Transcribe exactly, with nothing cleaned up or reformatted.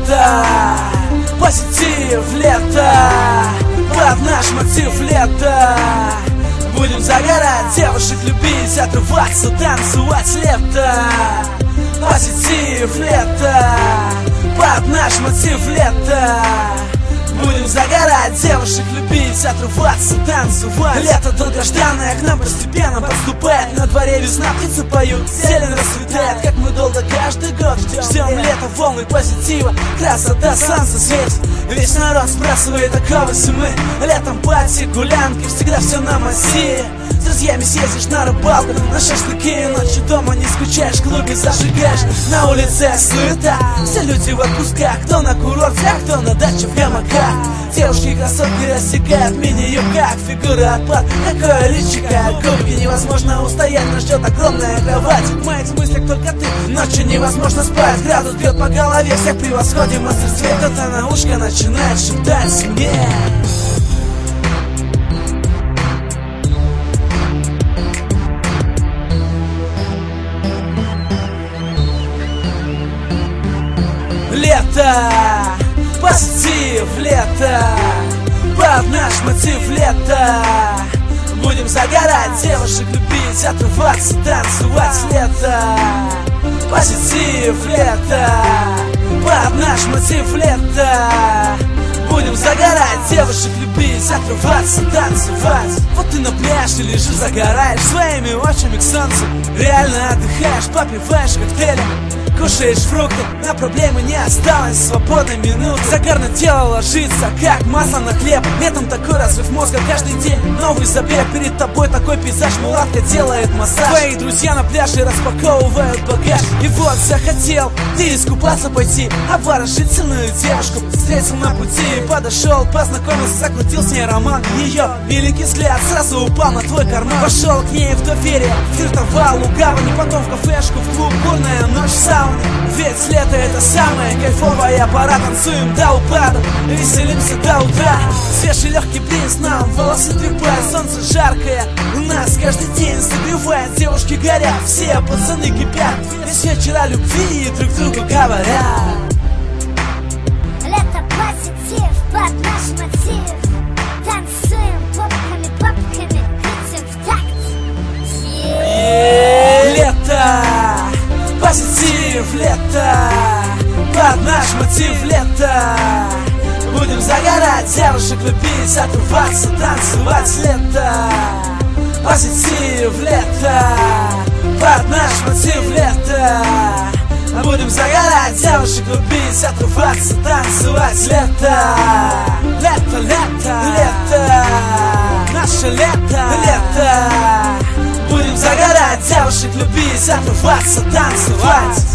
лето, позитив, лето, под наш мотив лето. Будем загорать, девушек любить, отрываться, танцевать лето. Позитив, лето, под наш мотив лето. Будем загорать, девушек любить, отрываться, танцевать. Лето долгожданное к нам постепенно подступает. На дворе весна, птицы поют, зелень расцветает. Как мы долго каждый год ждем, ждем лето, волны позитива, красота, солнце светит. Весь народ сбрасывает оковы зимы. Летом пати, гулянки, всегда все на массе. С друзьями съездишь на рыбалку, на шашлыки. Ночью дома не скучаешь, клубе зажигаешь. На улице суета, все люди в отпусках. Кто на курорте, а кто на даче в гамаках. Девушки красотки рассекают мини-юбках. Фигура отпад, какое личико. Губки невозможно устоять, нас ждет огромная кровать. В моих мыслях только ты, ночью невозможно спать. Градус бьет по голове, всех превосходим в мастерстве. Кто-то на ушко начинает шептать мне. Лето, позитив, лето, под наш мотив лето. Будем загорать, девушек любить, отрываться, танцевать лето. Позитив, лето, под наш мотив лето. Будем загорать, девушек любить, отрываться, танцевать. Вот ты на пляже лежишь, загораешь своими очами к солнцу. Реально отдыхаешь, попиваешь коктейли, кушаешь фрукты, на проблемы не осталось свободной минуты. Загорно тело ложится, как масло на хлеб. Летом такой разрыв мозга каждый день. Новый забег, перед тобой такой пейзаж. Мулатка делает массаж. Твои друзья на пляже распаковывают багаж. И вот захотел ты искупаться пойти, обворожительную девушку встретил на пути. Подошел, познакомился, закрутил с ней роман. Ее великий взгляд сразу упал на твой карман. Пошел к ней в доверие, флиртовал у гавани, потом в кафешку, в клуб, бурная ночь в сауне. Ведь лето это самое кайфовая пора. Танцуем до упада, веселимся до утра. Свежий легкий бриз нам волосы трепает. Солнце жаркое у нас каждый день согревает. Девушки горят, все пацаны кипят. Весь вечер о любви друг другу говорят. Лето позитив, под наш мотив. Танцуем попками, попками, крутим в такт. Лето, позитив, лето, под наш мотив лето. Будем загорать, девушек любить, отрываться, танцевать лето. Позитив, лето, под наш мотив лето. Будем загорать, девушек любить, отрываться, танцевать лето. Лето, лето, лето, наше лето, лето. Будем загорать, девушек любить, отрываться, танцевать.